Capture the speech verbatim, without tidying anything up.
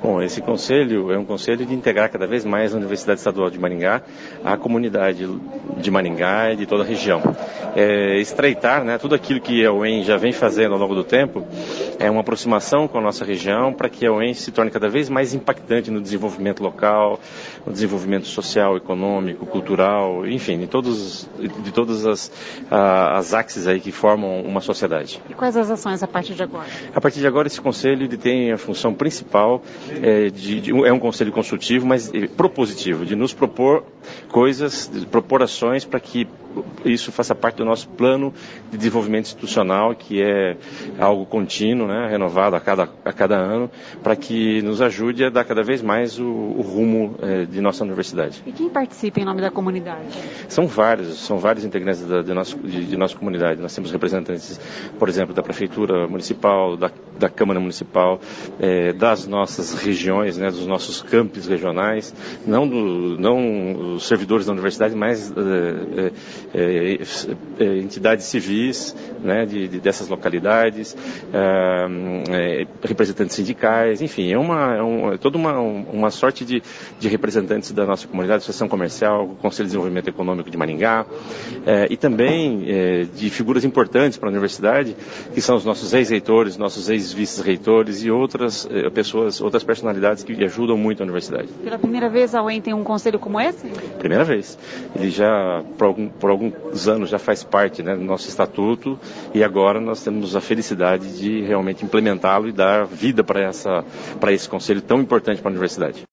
Bom, esse conselho é um conselho de integrar cada vez mais a Universidade Estadual de Maringá à comunidade de Maringá e de toda a região. É, estreitar, né, tudo aquilo que a U E M já vem fazendo ao longo do tempo, é uma aproximação com a nossa região para que a U E M se torne cada vez mais impactante no desenvolvimento local, no desenvolvimento social, econômico, cultural, enfim, de, todos, de todas as, as axes aí que formam uma sociedade. E quais as ações a partir de agora? A partir de agora, esse conselho ele tem a função principal, é, de, de, é um conselho consultivo, mas é, propositivo, de nos propor coisas, de propor ações para que isso faça parte do nosso plano de desenvolvimento institucional, que é algo contínuo, né, renovado a cada, a cada ano, para que nos ajude a dar cada vez mais o, o rumo é, de nossa universidade. E quem participa em nome da comunidade? São vários, são vários integrantes da, de, nosso, de, de nossa comunidade. Nós temos representantes, por exemplo, da Prefeitura Municipal, da, da Câmara Municipal, é, das nossas regiões, né, dos nossos campos regionais, não, do, não os servidores da universidade, mas é, é, é, entidades civis, né, de, de, dessas localidades, é, é, representantes sindicais, enfim, é, uma, é, um, é toda uma, uma sorte de, de representantes da nossa comunidade, Associação Comercial, Conselho de Desenvolvimento Econômico de Maringá, é, e também é, de figuras importantes para a universidade, que são os nossos ex-reitores, nossos ex-vice-reitores e outras é, pessoas, outras personalidades que ajudam muito a universidade. Pela primeira vez a U E M tem um conselho como esse? Primeira vez. Ele já, por, algum, por alguns anos, já faz parte, né, do nosso estatuto, e agora nós temos a felicidade de realmente implementá-lo e dar vida para essa, para esse conselho tão importante para a universidade.